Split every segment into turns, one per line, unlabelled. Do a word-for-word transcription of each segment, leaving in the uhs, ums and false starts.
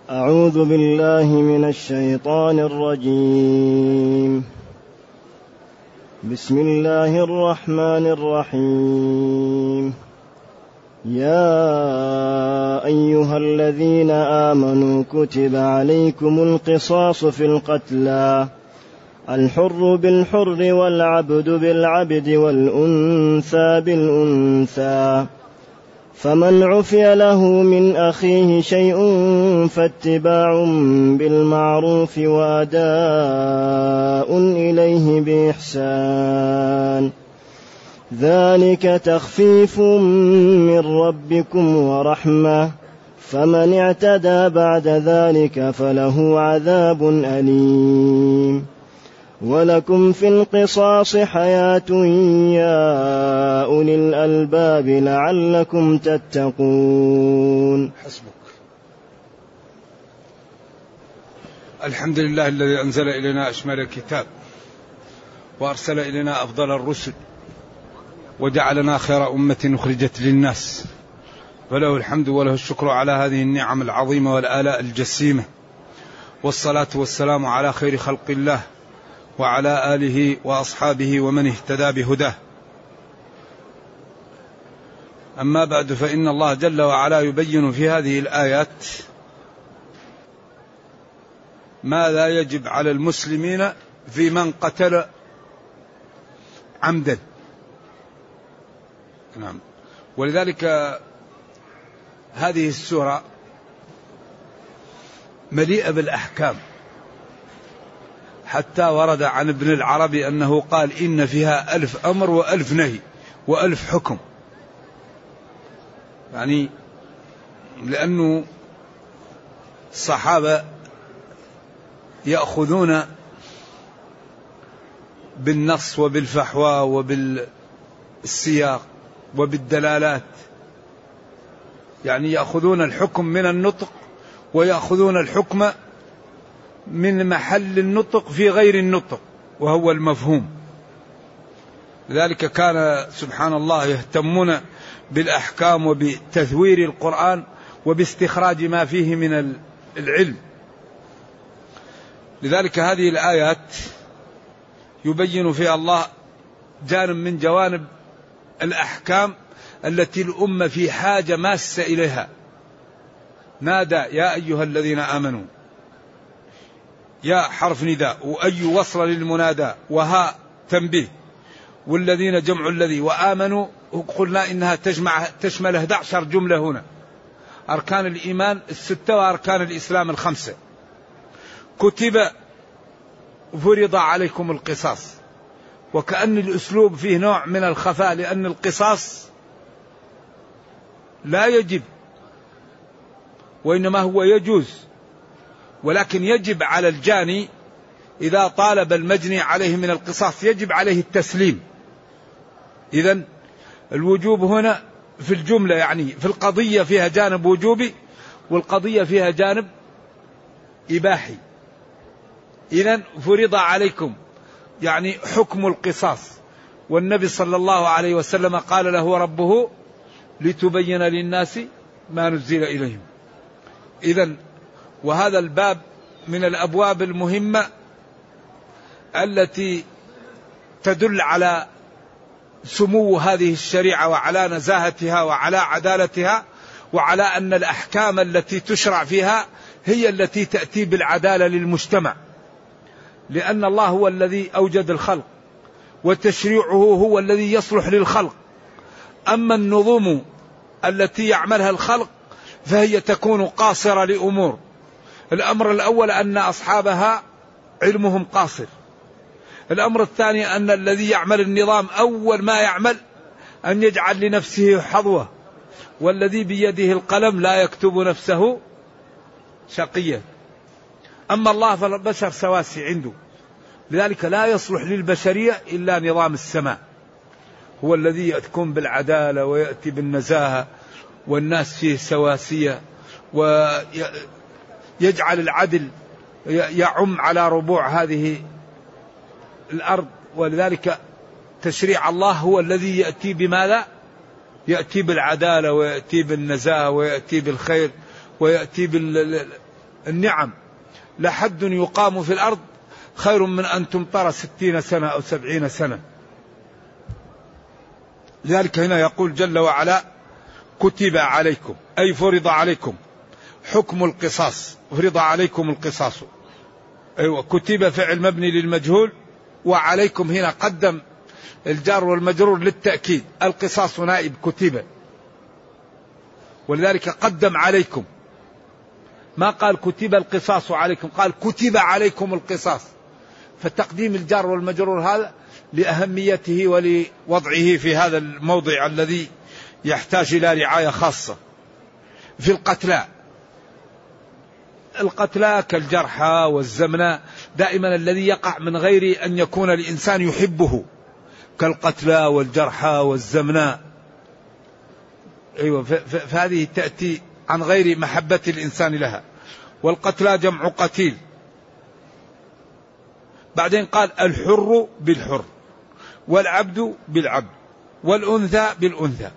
أعوذ بالله من الشيطان الرجيم. بسم الله الرحمن الرحيم. يا أيها الذين آمنوا كتب عليكم القصاص في القتلى، الحر بالحر والعبد بالعبد والأنثى بالأنثى، فمن عفي له من أخيه شيء فاتباع بالمعروف وأداء إليه بإحسان، ذلك تخفيف من ربكم ورحمة، فمن اعتدى بعد ذلك فله عذاب أليم. ولكم في القصاص حياة يا أولي الألباب لعلكم تتقون.
حسبك. الحمد لله الذي أنزل إلينا أشمل الكتاب وأرسل إلينا أفضل الرسل وجعلنا خير أمة أخرجت للناس، وله الحمد وله الشكر على هذه النعم العظيمة والآلاء الجسيمة، والصلاة والسلام على خير خلق الله وعلى آله وأصحابه ومن اهتدى بهداه. أما بعد، فإن الله جل وعلا يبين في هذه الآيات ماذا يجب على المسلمين في من قتل عمدا. نعم. ولذلك هذه السورة مليئة بالأحكام، حتى ورد عن ابن العربي أنه قال إن فيها ألف أمر وألف نهي وألف حكم، يعني لأنه الصحابة يأخذون بالنص وبالفحوى وبالسياق وبالدلالات، يعني يأخذون الحكم من النطق ويأخذون الحكم من محل النطق في غير النطق وهو المفهوم. لذلك كان سبحان الله يهتمون بالأحكام وبتثوير القرآن وباستخراج ما فيه من العلم. لذلك هذه الآيات يبين فيها الله جانب من جوانب الأحكام التي الأمة في حاجة ماسة إليها. نادى يا أيها الذين آمنوا، يا حرف نداء، وأي وصل للمنادى، وها تنبيه، والذين جمع الذي، وآمنوا قلنا إنها تجمع تشمل إحدى عشرة جملة هنا، أركان الإيمان الستة وأركان الإسلام الخمسة. كتب فرض عليكم القصاص، وكأن الأسلوب فيه نوع من الخفاء، لأن القصاص لا يجب وإنما هو يجوز، ولكن يجب على الجاني إذا طالب المجني عليه من القصاص يجب عليه التسليم. إذن الوجوب هنا في الجملة، يعني في القضية فيها جانب وجوبي والقضية فيها جانب إباحي. إذن فرض عليكم يعني حكم القصاص، والنبي صلى الله عليه وسلم قال له ربه لتبين للناس ما نزل إليهم. إذن وهذا الباب من الأبواب المهمة التي تدل على سمو هذه الشريعة وعلى نزاهتها وعلى عدالتها، وعلى أن الأحكام التي تشرع فيها هي التي تأتي بالعدالة للمجتمع، لأن الله هو الذي أوجد الخلق وتشريعه هو الذي يصلح للخلق. أما النظم التي يعملها الخلق فهي تكون قاصرة لأمور. الأمر الأول أن أصحابها علمهم قاصر. الأمر الثاني أن الذي يعمل النظام أول ما يعمل أن يجعل لنفسه حظوة، والذي بيده القلم لا يكتب نفسه شقيا. أما الله فالبشر سواسي عنده، لذلك لا يصلح للبشرية إلا نظام السماء، هو الذي يأتكم بالعدالة ويأتي بالنزاهة والناس فيه سواسية، ويجعل العدل يعم على ربوع هذه الأرض. ولذلك تشريع الله هو الذي يأتي بماذا؟ يأتي بالعدالة ويأتي بالنزاهة ويأتي بالخير ويأتي النعم لحد يقام في الأرض خير من أن تمطر ستين سنة أو سبعين سنة. لذلك هنا يقول جل وعلا كتب عليكم أي فرض عليكم حكم القصاص، فرض عليكم القصاص. أيوة كتب فعل مبني للمجهول، وعليكم هنا قدم الجار والمجرور للتأكيد، القصاص نائب كتب، ولذلك قدم عليكم، ما قال كتب القصاص عليكم، قال كتب عليكم القصاص. فتقديم الجار والمجرور هذا لأهميته ولوضعه في هذا الموضع الذي يحتاج إلى رعاية خاصة. في القتلى، القتلى كالجرحى والزمنى دائما الذي يقع من غير أن يكون الإنسان يحبه، كالقتلى والجرحى والزمنى. أيوة فهذه تأتي عن غير محبة الإنسان لها. والقتلى جمع قتيل. بعدين قال الحر بالحر، والعبد بالعبد، والأنثى بالأنثى.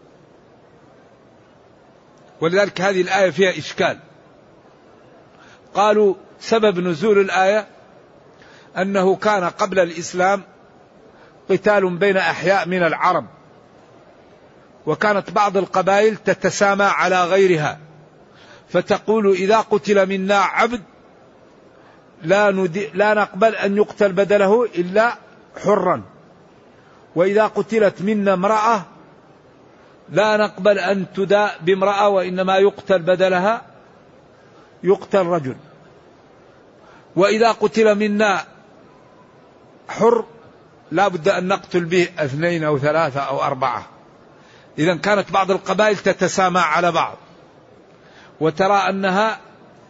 ولذلك هذه الآية فيها إشكال. قالوا سبب نزول الآية أنه كان قبل الإسلام قتال بين أحياء من العرب، وكانت بعض القبائل تتسامى على غيرها، فتقول إذا قتل منا عبد لا, لا نقبل أن يقتل بدله إلا حرا، وإذا قتلت منا امرأة لا نقبل أن تداء بامرأة وإنما يقتل بدلها يقتل رجل، وإذا قتل منا حر لا بد أن نقتل به اثنين أو ثلاثة أو أربعة. إذن كانت بعض القبائل تتسامى على بعض، وترى أنها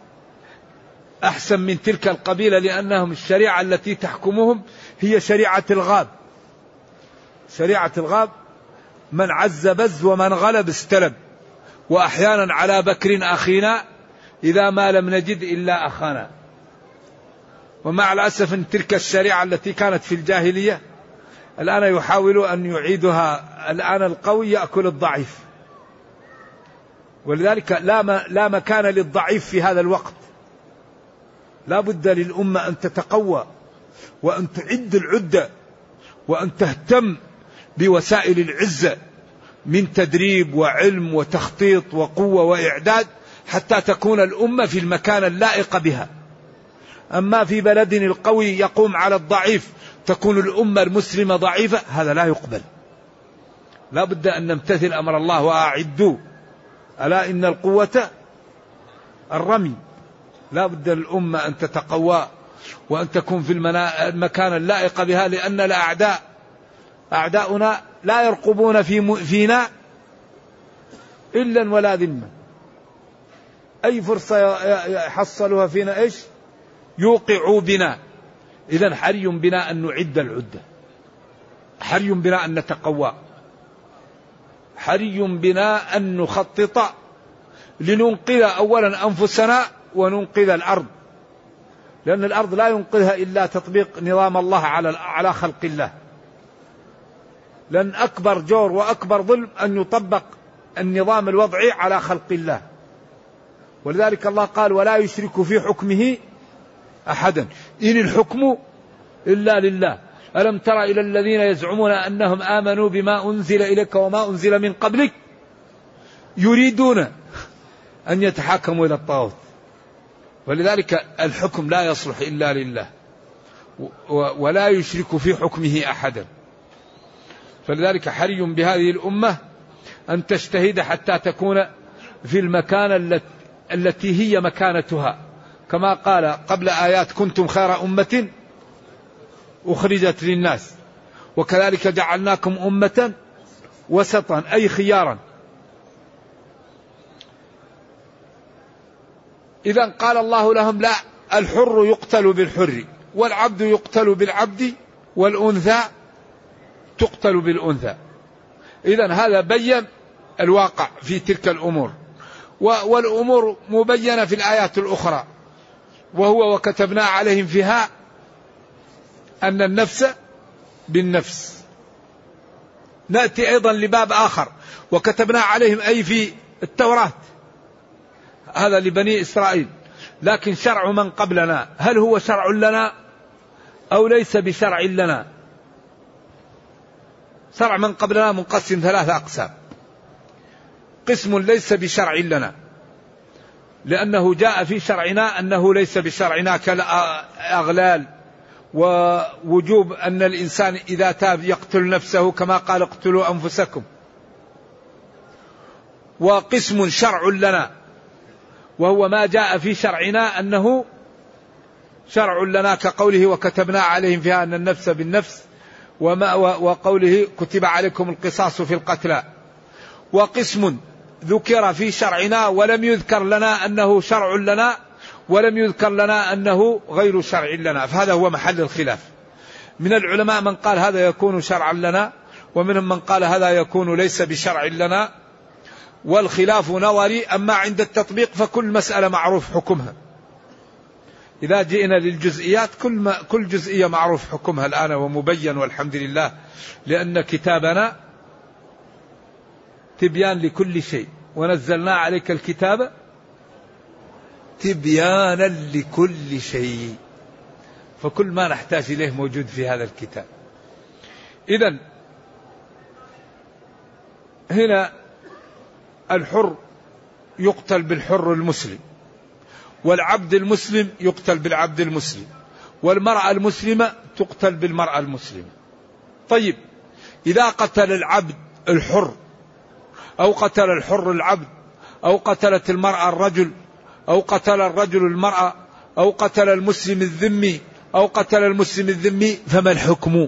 أحسن من تلك القبيلة، لأنهم الشريعة التي تحكمهم هي شريعة الغاب. شريعة الغاب من عز بز ومن غلب استلب، وأحيانا على بكر أخينا إذا ما لم نجد إلا أخانا. ومع الأسف أن تلك الشريعة التي كانت في الجاهلية الآن يحاول أن يعيدها. الآن القوي يأكل الضعيف، ولذلك لا لا مكان للضعيف في هذا الوقت. لا بد للأمة أن تتقوى وأن تعد العدة وأن تهتم بوسائل العزة من تدريب وعلم وتخطيط وقوة وإعداد، حتى تكون الأمة في المكان اللائق بها. أما في بلد القوي يقوم على الضعيف تكون الأمة المسلمة ضعيفة، هذا لا يقبل. لا بد أن نمتثل أمر الله وأعدوا، ألا إن القوة الرمي. لا بد الأمة أن تتقوى وأن تكون في المكان اللائق بها، لأن الأعداء أعداؤنا لا يرقبون في فينا إلا ولا ذمة. أي فرصة يحصلها فينا إيش يوقعوا بنا. إذن حري بنا أن نعد العدة، حري بنا أن نتقوى، حري بنا أن نخطط لننقذ أولا أنفسنا وننقذ الأرض، لأن الأرض لا ينقذها إلا تطبيق نظام الله على على خلق الله. لأن أكبر جور وأكبر ظلم أن يطبق النظام الوضعي على خلق الله. ولذلك الله قال ولا يشرك في حكمه أحدا، إن الحكم إلا لله. ألم تر إلى الذين يزعمون أنهم آمنوا بما أنزل إليك وما أنزل من قبلك يريدون أن يتحاكموا إلى الطاغوت. ولذلك الحكم لا يصلح إلا لله، ولا يشرك في حكمه أحدا. فلذلك حري بهذه الأمة أن تجتهد حتى تكون في المكان التي هي مكانتها، كما قال قبل آيات كنتم خير أمة أخرجت للناس وكذلك جعلناكم أمة وسطا أي خيارا. إذن قال الله لهم لا، الحر يقتل بالحر، والعبد يقتل بالعبد، والأنثى تقتل بالأنثى. إذن هذا بين الواقع في تلك الأمور، والأمور مبينة في الآيات الأخرى. وهو وكتبنا عليهم فيها أن النفس بالنفس. نأتي أيضا لباب آخر، وكتبنا عليهم أي في التوراة، هذا لبني إسرائيل، لكن شرع من قبلنا هل هو شرع لنا أو ليس بشرع لنا؟ شرع من قبلنا منقسم ثلاثة أقسام. قسم ليس بشرع لنا لأنه جاء في شرعنا أنه ليس بشرعنا كالأغلال ووجوب أن الإنسان إذا تاب يقتل نفسه كما قال اقتلوا أنفسكم. وقسم شرع لنا وهو ما جاء في شرعنا أنه شرع لنا كقوله وكتبنا عليهم فيها أن النفس بالنفس وما وقوله كتب عليكم القصاص في القتلى. وقسم ذكر في شرعنا ولم يذكر لنا أنه شرع لنا ولم يذكر لنا أنه غير شرع لنا، فهذا هو محل الخلاف. من العلماء من قال هذا يكون شرعا لنا ومنهم من قال هذا يكون ليس بشرع لنا، والخلاف نظري. أما عند التطبيق فكل مسألة معروف حكمها. إذا جئنا للجزئيات كل, ما كل جزئية معروف حكمها الآن ومبين والحمد لله، لأن كتابنا تبيان لكل شيء ونزلنا عليك الكتاب تبيانا لكل شيء، فكل ما نحتاج إليه موجود في هذا الكتاب. إذن هنا الحر يقتل بالحر المسلم، والعبد المسلم يقتل بالعبد المسلم، والمرأة المسلمة تقتل بالمرأة المسلمة. طيب إذا قتل العبد الحر أو قتل الحر العبد أو قتلت المرأة الرجل أو قتل الرجل المرأة أو قتل المسلم الذمي أو قتل المسلم الذمي فما الحكم؟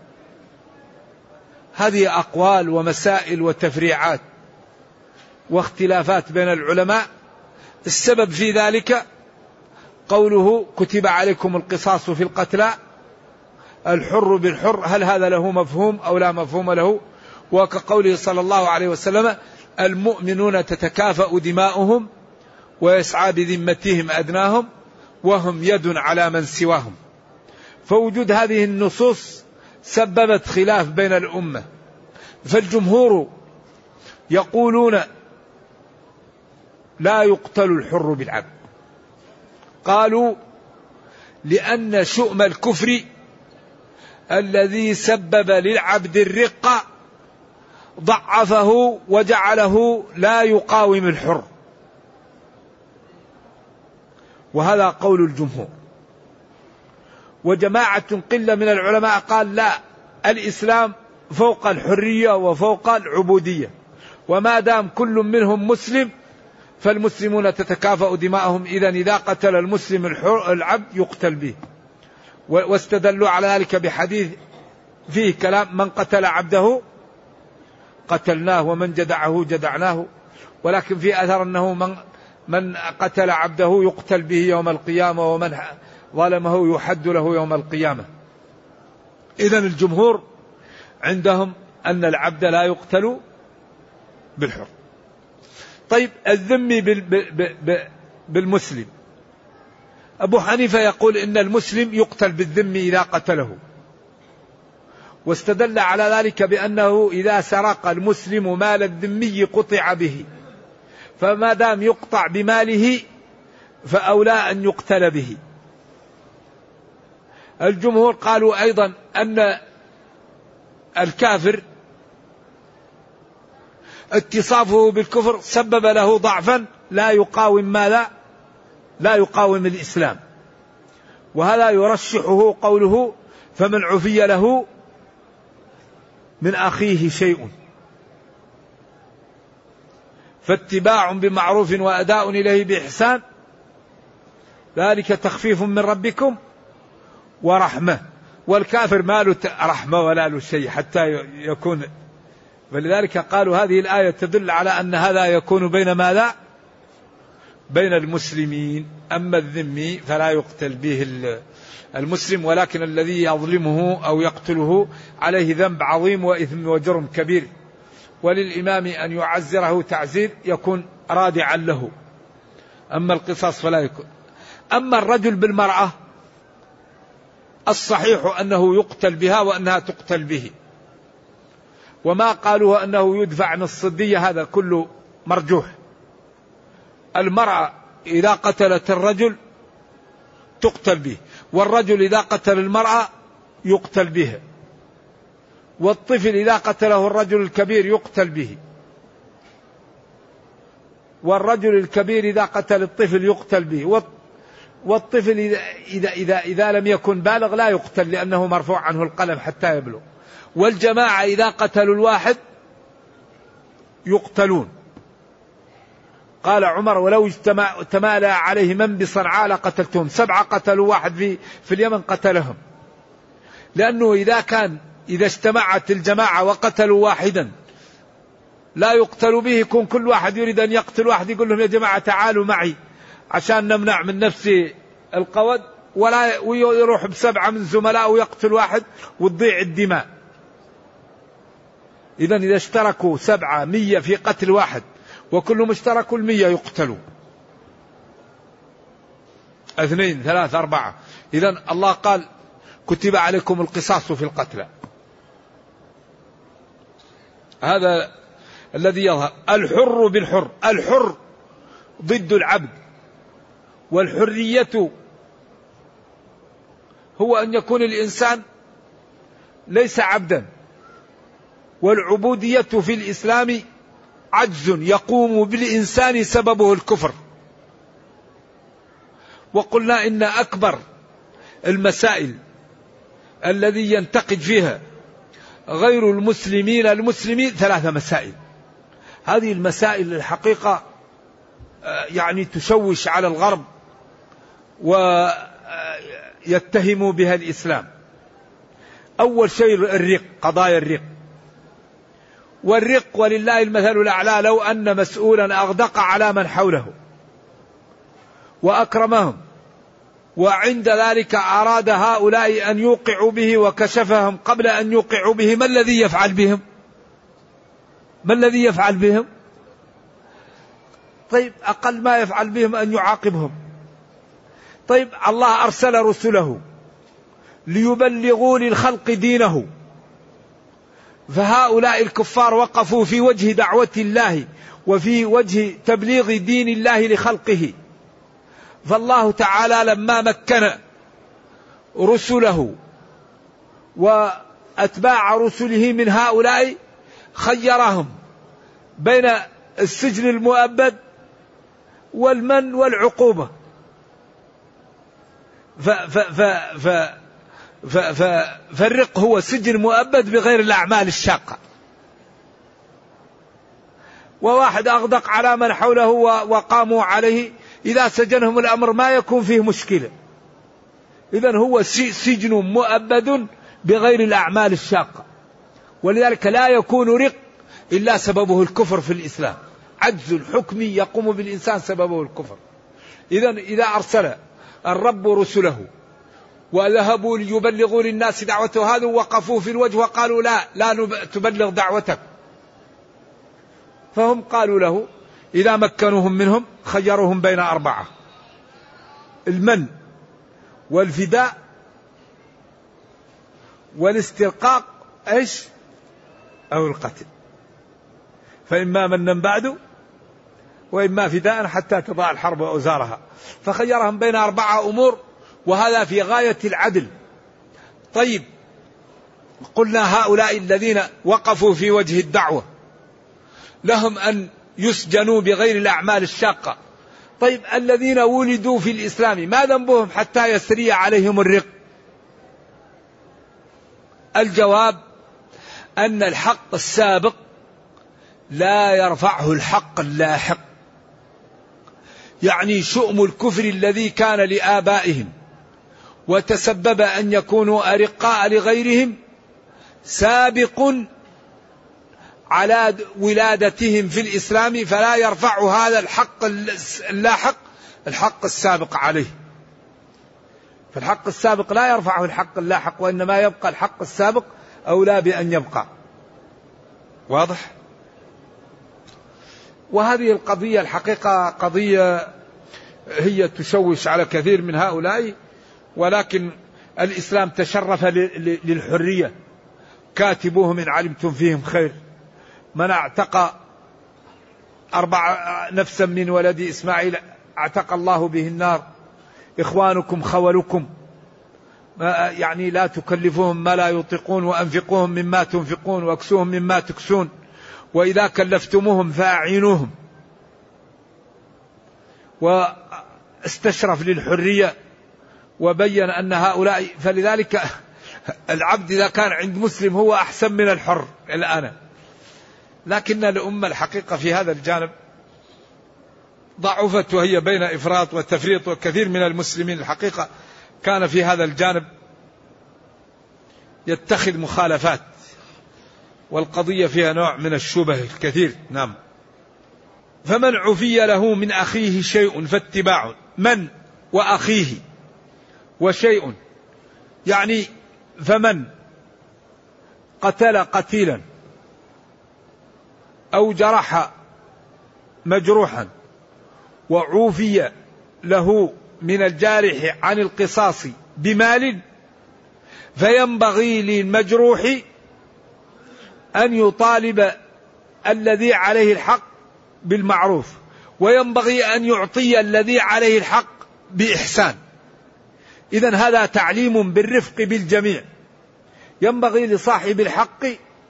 هذه أقوال ومسائل وتفريعات واختلافات بين العلماء. السبب في ذلك قوله كتب عليكم القصاص في القتلى، الحر بالحر، هل هذا له مفهوم أو لا مفهوم له؟ وكقوله صلى الله عليه وسلم المؤمنون تتكافأ دماؤهم ويسعى بذمتهم أدناهم وهم يد على من سواهم. فوجود هذه النصوص سببت خلاف بين الأمة. فالجمهور يقولون لا يقتل الحر بالعبد، قالوا لأن شؤم الكفر الذي سبب للعبد الرقة ضعفه وجعله لا يقاوم الحر، وهذا قول الجمهور. وجماعة قلة من العلماء قال لا، الإسلام فوق الحرية وفوق العبودية، وما دام كل منهم مسلم فالمسلمون تتكافأ دماءهم، إذن إذا قتل المسلم الحر العبد يقتل به. واستدلوا على ذلك بحديث فيه كلام من قتل عبده قتلناه ومن جدعه جدعناه، ولكن في أثر أنه من من قتل عبده يقتل به يوم القيامة ومن ظلمه يحد له يوم القيامة. إذن الجمهور عندهم أن العبد لا يقتل بالحر. طيب الذمي بالمسلم، أبو حنيفة يقول إن المسلم يقتل بالذمي إذا قتله، واستدل على ذلك بأنه إذا سرق المسلم مال الذمي قطع به، فما دام يقطع بماله فأولى أن يقتل به. الجمهور قالوا أيضا أن الكافر اتصافه بالكفر سبب له ضعفا لا يقاوم ماذا؟ لا يقاوم الإسلام، وهذا يرشحه قوله فمن عفي له من أخيه شيء فاتباع بمعروف وأداء إليه بإحسان ذلك تخفيف من ربكم ورحمة. والكافر ما له رحمة ولا له شيء حتى يكون، فلذلك قالوا هذه الآية تدل على أن هذا يكون بين ماذا؟ بين المسلمين. أما الذمي فلا يقتل به المسلم، ولكن الذي يظلمه أو يقتله عليه ذنب عظيم وإثم وجرم كبير، وللإمام أن يعزره تعزير يكون رادعا له. أما القصاص فلا يكون. أما الرجل بالمرأة الصحيح أنه يقتل بها وأنها تقتل به، وما قالوا أنه يدفع عن الصدية هذا كله مرجوح. المرأة إذا قتلت الرجل تقتل به، والرجل إذا قتل المرأة يقتل به، والطفل إذا قتله الرجل الكبير يقتل به، والرجل الكبير إذا قتل الطفل يقتل به، والطفل إذا, إذا, إذا, إذا لم يكن بالغ لا يقتل لأنه مرفوع عنه القلم حتى يبلغ، والجماعة إذا قتلوا الواحد يقتلون. قال عمر: ولو تمالأ عليه من بصنعاء لقتلتهم. سبعة قتلوا واحد في, في اليمن قتلهم، لأنه إذا كان إذا اجتمعت الجماعة وقتلوا واحدا لا يقتل به، يكون كل واحد يريد أن يقتل واحد يقول لهم: يا جماعة تعالوا معي عشان نمنع من نفسي القود، ولا ويروح بسبعة من زملاء ويقتل واحد وتضيع الدماء. إذن إذا اشتركوا سبعة مية في قتل واحد وكلهم اشتركوا المية يقتلوا. اثنين ثلاثة أربعة. إذن الله قال: كتب عليكم القصاص في القتلى. هذا الذي يظهر. الحر بالحر، الحر ضد العبد، والحرية هو أن يكون الإنسان ليس عبدا، والعبودية في الإسلام عجز يقوم بالإنسان سببه الكفر. وقلنا إن أكبر المسائل الذي ينتقد فيها غير المسلمين المسلمين ثلاثة مسائل. هذه المسائل الحقيقة يعني تشوش على الغرب ويتهموا بها الإسلام. أول شيء الرق، قضايا الرق. والرق ولله المثل الأعلى، لو أن مسؤولا أغدق على من حوله وأكرمهم وعند ذلك أراد هؤلاء أن يوقعوا به وكشفهم قبل أن يوقعوا به، ما الذي يفعل بهم؟ ما الذي يفعل بهم؟ طيب أقل ما يفعل بهم أن يعاقبهم. طيب الله أرسل رسله ليبلغوا للخلق دينه، فهؤلاء الكفار وقفوا في وجه دعوة الله وفي وجه تبليغ دين الله لخلقه. فالله تعالى لما مكن رسله وأتباع رسله من هؤلاء خيرهم بين السجن المؤبد والمن والعقوبة. ف ف ف ف ف ف فالرق هو سجن مؤبد بغير الأعمال الشاقة. وواحد أغدق على من حوله وقاموا عليه، إذا سجنهم الأمر ما يكون فيه مشكلة. إذن هو سجن مؤبد بغير الأعمال الشاقة، ولذلك لا يكون رق إلا سببه الكفر في الإسلام. عجز حكمي يقوم بالإنسان سببه الكفر. إذن إذا أرسل الرب رسله وذهبوا ليبلغوا للناس دعوته، هذا وقفوا في الوجه وقالوا: لا لا تبلغ دعوتك. فهم قالوا له إذا مكنوهم منهم خيروهم بين أربعة: المن والفداء والاسترقاق إيش أو القتل، فإما منا بعد وإما فداء حتى تضاع الحرب وأوزارها. فخيرهم بين أربعة أمور، وهذا في غاية العدل. طيب قلنا هؤلاء الذين وقفوا في وجه الدعوة لهم أن يسجنوا بغير الأعمال الشاقة. طيب الذين ولدوا في الإسلام ما ذنبهم حتى يسري عليهم الرق؟ الجواب أن الحق السابق لا يرفعه الحق اللاحق. يعني شؤم الكفر الذي كان لآبائهم وتسبب أن يكونوا أرقاء لغيرهم سابق على ولادتهم في الإسلام، فلا يرفع هذا الحق اللاحق الحق السابق عليه. فالحق السابق لا يرفعه الحق اللاحق، وإنما يبقى الحق السابق أولى بأن يبقى. واضح؟ وهذه القضية الحقيقة قضية هي تشوش على كثير من هؤلاء، ولكن الإسلام تشرف للحرية. كاتبوهم إن علمتم فيهم خير. من اعتقى أربع نفسا من ولد إسماعيل اعتق الله به النار. إخوانكم خولكم، يعني لا تكلفوهم ما لا يطيقون، وأنفقوهم مما تنفقون، واكسوهم مما تكسون، وإذا كلفتموهم فأعينوهم. واستشرف للحرية وبين أن هؤلاء، فلذلك العبد إذا كان عند مسلم هو أحسن من الحر الآن. لكن الأمة الحقيقة في هذا الجانب ضعفت، وهي بين إفراط وتفريط، وكثير من المسلمين الحقيقة كان في هذا الجانب يتخذ مخالفات، والقضية فيها نوع من الشبه الكثير. نعم. فمن عفي له من أخيه شيء فاتباع. من وأخيه وشيء، يعني فمن قتل قتيلا أو جرح مجروحا وعوفي له من الجارح عن القصاص بمال، فينبغي للمجروح أن يطالب الذي عليه الحق بالمعروف، وينبغي أن يعطي الذي عليه الحق بإحسان. إذن هذا تعليم بالرفق بالجميع. ينبغي لصاحب الحق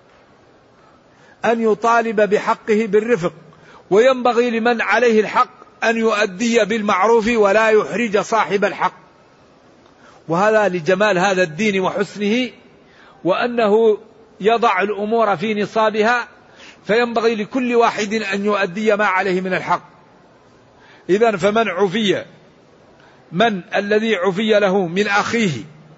أن يطالب بحقه بالرفق، وينبغي لمن عليه الحق أن يؤدي بالمعروف ولا يحرج صاحب الحق. وهذا لجمال هذا الدين وحسنه، وأنه يضع الأمور في نصابها، فينبغي لكل واحد أن يؤدي ما عليه من الحق. إذن فمن عفي، من الذي عفي له من أخيه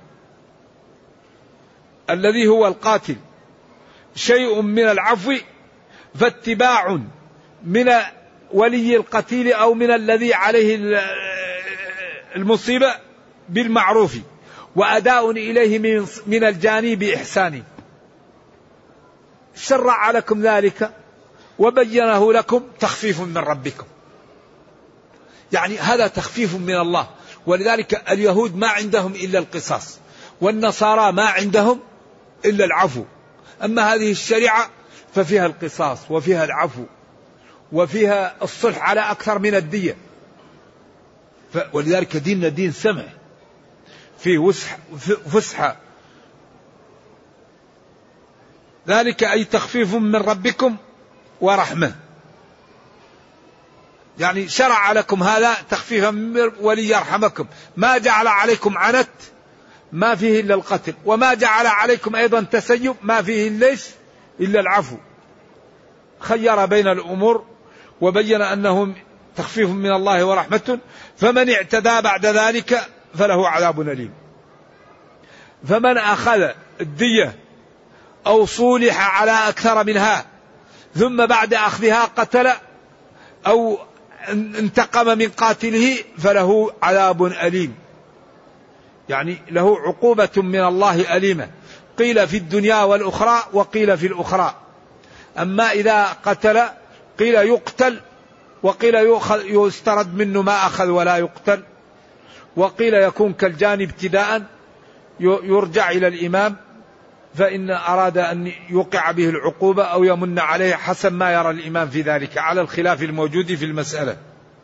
الذي هو القاتل شيء من العفو، فاتباع من ولي القتيل أو من الذي عليه المصيبة بالمعروف، وأداء إليه من الجاني بإحسان. شرع لكم ذلك وبينه لكم تخفيف من ربكم، يعني هذا تخفيف من الله. ولذلك اليهود ما عندهم إلا القصاص، والنصارى ما عندهم إلا العفو. أما هذه الشريعة ففيها القصاص وفيها العفو وفيها الصلح على أكثر من الدية. ولذلك ديننا دين سمح، فيه فسحة. ذلك أي تخفيف من ربكم ورحمة، يعني شرع لكم هذا تخفيفا وليرحمكم. ما جعل عليكم عنت ما فيه إلا القتل، وما جعل عليكم أيضا تسيب ما فيه ليش إلا العفو. خير بين الأمور وبين أنهم تخفيف من الله ورحمة. فمن اعتدى بعد ذلك فله عذاب أليم. فمن أخذ الدية أو صولح على أكثر منها ثم بعد أخذها قتل أو انتقم من قاتله فله عذاب أليم، يعني له عقوبة من الله أليمة، قيل في الدنيا والأخرى وقيل في الأخرى. أما إذا قتل قيل يقتل، وقيل يسترد منه ما أخذ ولا يقتل، وقيل يكون كالجاني ابتداء يرجع إلى الإمام فإن أراد أن يوقع به العقوبة أو يمن عليه حسب ما يرى الإمام في ذلك، على الخلاف الموجود في المسألة.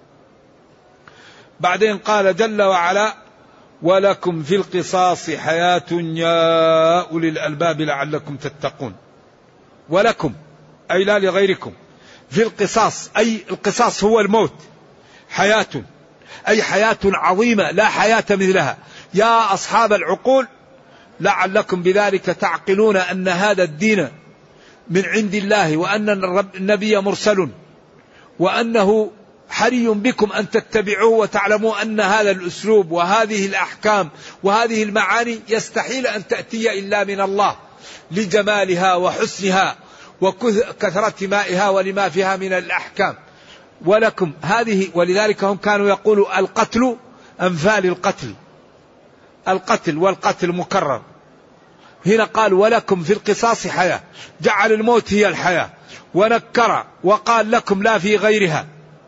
بعدين قال جل وعلا: ولكم في القصاص حياة يا أولي الألباب لعلكم تتقون. ولكم أي لا لغيركم، في القصاص أي القصاص هو الموت، حياة أي حياة عظيمة لا حياة مثلها يا أصحاب العقول، لعلكم بذلك تعقلون أن هذا الدين من عند الله، وأن النبي مرسل، وأنه حري بكم أن تتبعوه وتعلموا أن هذا الأسلوب وهذه الأحكام وهذه المعاني يستحيل أن تأتي إلا من الله لجمالها وحسنها وكثرة مائها ولما فيها من الأحكام. ولكم هذه، ولذلك هم كانوا يقولوا القتل أمثال القتل، القتل والقتل مكرر. هنا قال ولكم في القصاص حياة، جعل الموت هي الحياة، ونكر وقال لكم لا في غيرها.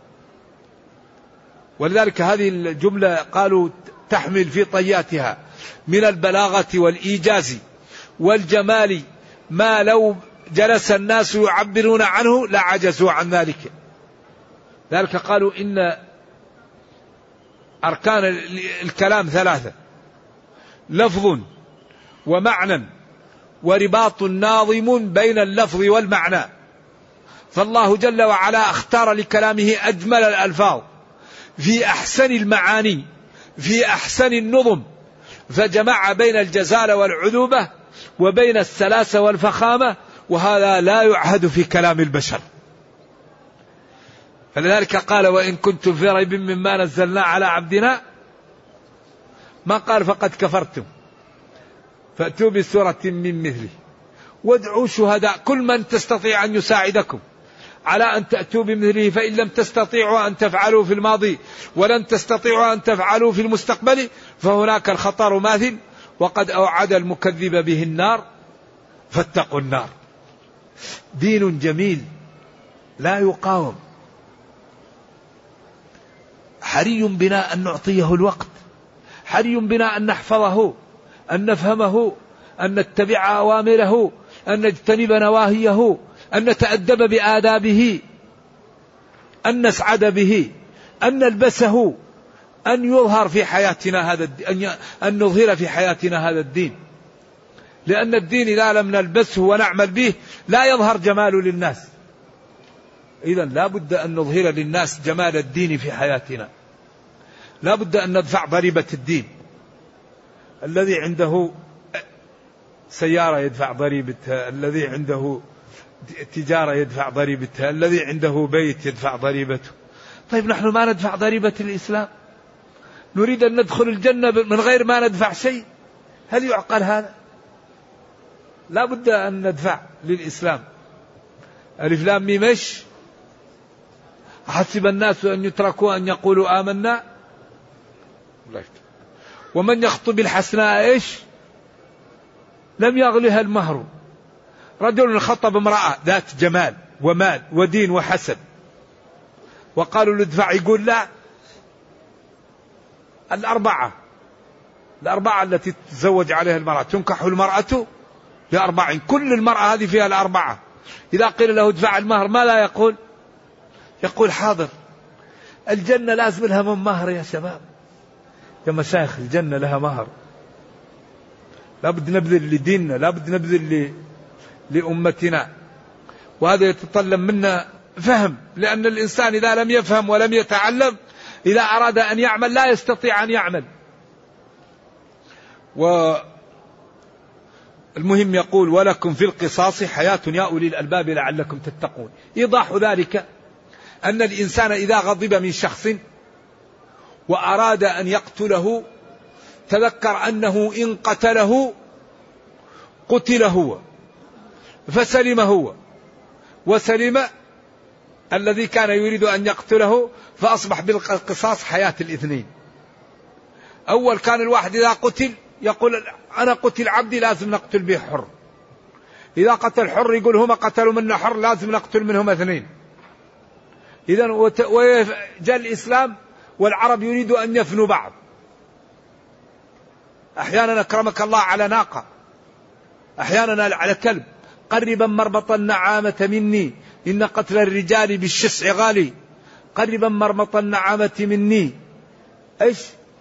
ولذلك هذه الجملة قالوا تحمل في طياتها من البلاغة والإيجاز والجمال ما لو جلس الناس يعبرون عنه لعجزوا عن ذلك. ذلك قالوا إن أركان الكلام ثلاثة: لفظ ومعنى ورباط ناظم بين اللفظ والمعنى. فالله جل وعلا اختار لكلامه أجمل الألفاظ في أحسن المعاني في أحسن النظم، فجمع بين الجزالة والعذوبة وبين السلاسة والفخامة، وهذا لا يعهد في كلام البشر. فلذلك قال: وإن كنتم في ريب مما نزلنا على عبدنا، ما قال فقد كفرتم، فأتوا بسورة من مثله وادعوا شهداء، كل من تستطيع أن يساعدكم على أن تأتوا بمثله، فإن لم تستطيعوا أن تفعلوا في الماضي ولن تستطيعوا أن تفعلوا في المستقبل فهناك الخطر ماثل، وقد أوعد المكذب به النار فاتقوا النار. دين جميل لا يقاوم. حري بنا أن نعطيه الوقت، حري بنا أن نحفظه، أن نفهمه، أن نتبع أوامره، أن نجتنب نواهيه، أن نتأدب بآدابه، أن نسعد به، أن نلبسه، أن يظهر في حياتنا هذا الدين، أن نظهر في حياتنا هذا الدين. لأن الدين إذا لم نلبسه ونعمل به لا يظهر جماله للناس. إذن لا بد أن نظهر للناس جمال الدين في حياتنا، لا بد أن ندفع ضريبة الدين. الذي عنده سيارة يدفع ضريبتها، الذي عنده تجارة يدفع ضريبتها، الذي عنده بيت يدفع ضريبته. طيب نحن ما ندفع ضريبة الإسلام، نريد أن ندخل الجنة من غير ما ندفع شيء، هل يعقل هذا؟ لا بد أن ندفع للإسلام. ألف لام ميم إيش؟ حسب الناس أن يتركوا أن يقولوا آمنا ومن يخطب الحسناء إيش؟ لم يغلها المهر. رجل خطب امرأة ذات جمال ومال ودين وحسب، وقالوا لادفع، يقول لا، الأربعة الأربعة التي تتزوج عليها المرأة، تنكح المرأة لأربع، كل المرأة هذه فيها الأربعة. إذا قيل له ادفع المهر ما لا يقول؟ يقول حاضر. الجنة لازم لها من مهر يا شباب، يا مشايخ، الجنة لها مهر. لابد نبذل لديننا، لابد نبذل لأمتنا، وهذا يتطلب منا فهم. لأن الإنسان إذا لم يفهم ولم يتعلم، إذا أراد أن يعمل لا يستطيع أن يعمل. والمهم يقول: ولكم في القصاص حياة يا أولي الألباب لعلكم تتقون. إيضاح ذلك أن الإنسان إذا غضب من شخص وأراد أن يقتله، تذكر أنه إن قتله قتل هو، فسلم هو وسلم الذي كان يريد أن يقتله، فأصبح بالقصاص حياة الاثنين. أول كان الواحد إذا قتل يقول أنا قتل عبدي لازم نقتل به حر، إذا قتل حر يقول هما قتلوا منا حر لازم نقتل منهم اثنين. إذن وجاء الإسلام والعرب يريدوا أن يفنوا بعض. أحيانا أكرمك الله على ناقة، أحيانا على كلب. قربا مربط النعامة مني إن قتل الرجال بالشسع غالي، قربا مربط النعامة مني إيش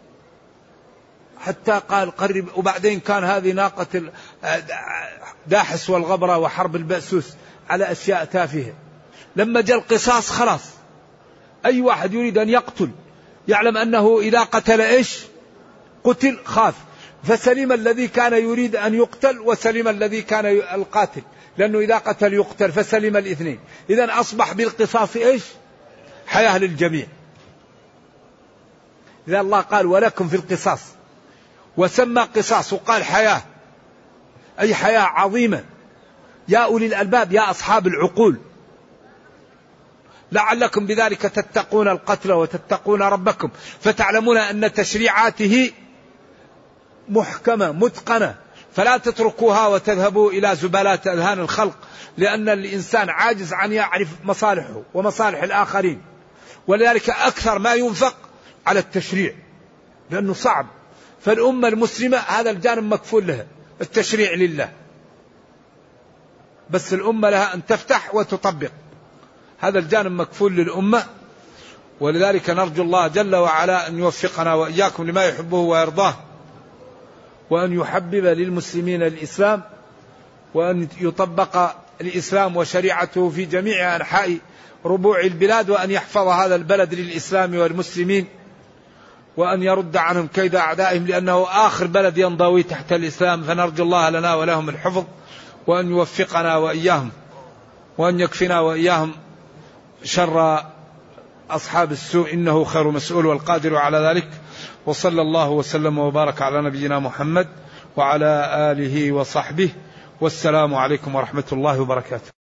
حتى قال قرب. وبعدين كان هذه ناقة داحس والغبرة وحرب البأسوس على أشياء تافهة. لما جاء القصاص خلاص، أي واحد يريد أن يقتل يعلم أنه إذا قتل إيش قتل، خاف. فسلم الذي كان يريد أن يقتل وسلم الذي كان القاتل، لأنه إذا قتل يقتل، فسلم الاثنين. إذن أصبح بالقصاص إيش حياة للجميع. إذا الله قال ولكم في القصاص وسمى قصاص وقال حياة، أي حياة عظيمة يا أولي الألباب، يا أصحاب العقول، لعلكم بذلك تتقون القتل وتتقون ربكم، فتعلمون أن تشريعاته محكمة متقنة، فلا تتركوها وتذهبوا إلى زبالات أذهان الخلق، لأن الإنسان عاجز عن يعرف مصالحه ومصالح الآخرين، ولذلك أكثر ما ينفق على التشريع لأنه صعب. فالأمة المسلمة هذا الجانب مكفول لها، التشريع لله، بس الأمة لها أن تفتح وتطبق، هذا الجانب مكفول للأمة. ولذلك نرجو الله جل وعلا أن يوفقنا وإياكم لما يحبه ويرضاه، وأن يحبب للمسلمين الإسلام، وأن يطبق الإسلام وشريعته في جميع أنحاء ربوع البلاد، وأن يحفظ هذا البلد للإسلام والمسلمين، وأن يرد عنهم كيد أعدائهم، لأنه آخر بلد ينضوي تحت الإسلام. فنرجو الله لنا ولهم الحفظ، وأن يوفقنا وإياهم، وأن يكفنا وإياهم شر أصحاب السوء، إنه خير مسؤول والقادر على ذلك. وصلى الله وسلم وبارك على نبينا محمد وعلى آله وصحبه، والسلام عليكم ورحمة الله وبركاته.